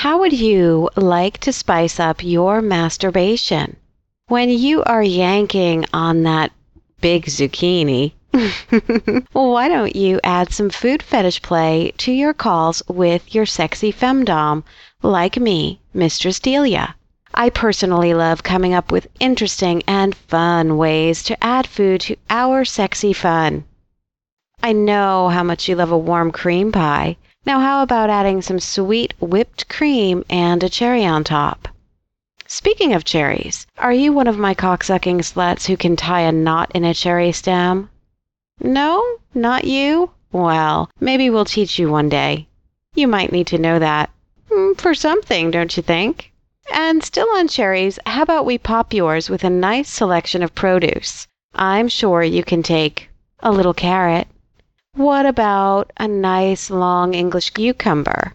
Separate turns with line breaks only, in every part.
how would you like to spice up your masturbation? When you are yanking on that big zucchini, well, why don't you add some food fetish play to your calls with your sexy femdom like me, Mistress Delia? I personally love coming up with interesting and fun ways to add food to our sexy fun. I know how much you love a warm cream pie. Now how about adding some sweet whipped cream and a cherry on top? Speaking of cherries, are you one of my cocksucking sluts who can tie a knot in a cherry stem? No? Not you? Well, maybe we'll teach you one day. You might need to know that. For something, don't you think? And still on cherries, how about we pop yours with a nice selection of produce? I'm sure you can take a little carrot. What about a nice long English cucumber?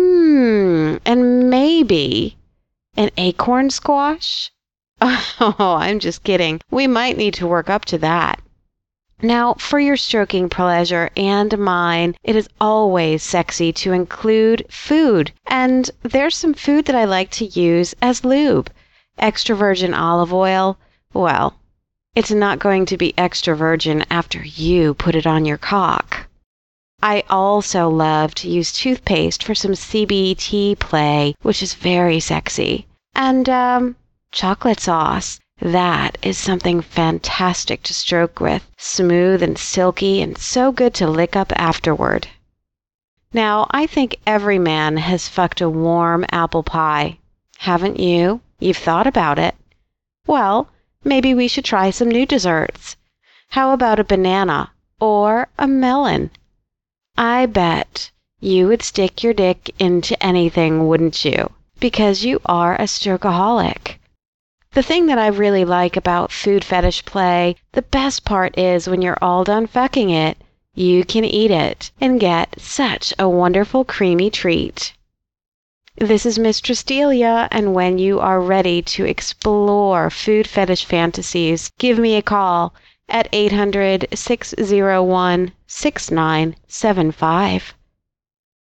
And maybe an acorn squash? Oh, I'm just kidding. We might need to work up to that. Now, for your stroking pleasure and mine, it is always sexy to include food. And there's some food that I like to use as lube. Extra virgin olive oil, well, it's not going to be extra virgin after you put it on your cock. I also love to use toothpaste for some CBT play, which is very sexy. And, chocolate sauce. That is something fantastic to stroke with. Smooth and silky and so good to lick up afterward. Now, I think every man has fucked a warm apple pie. Haven't you? You've thought about it. Well, maybe we should try some new desserts. How about a banana or a melon? I bet you would stick your dick into anything, wouldn't you? Because you are a strokeaholic. The thing that I really like about food fetish play, the best part is when you're all done fucking it, you can eat it and get such a wonderful creamy treat. This is Mistress Delia, and when you are ready to explore food fetish fantasies, give me a call at 800-601-6975.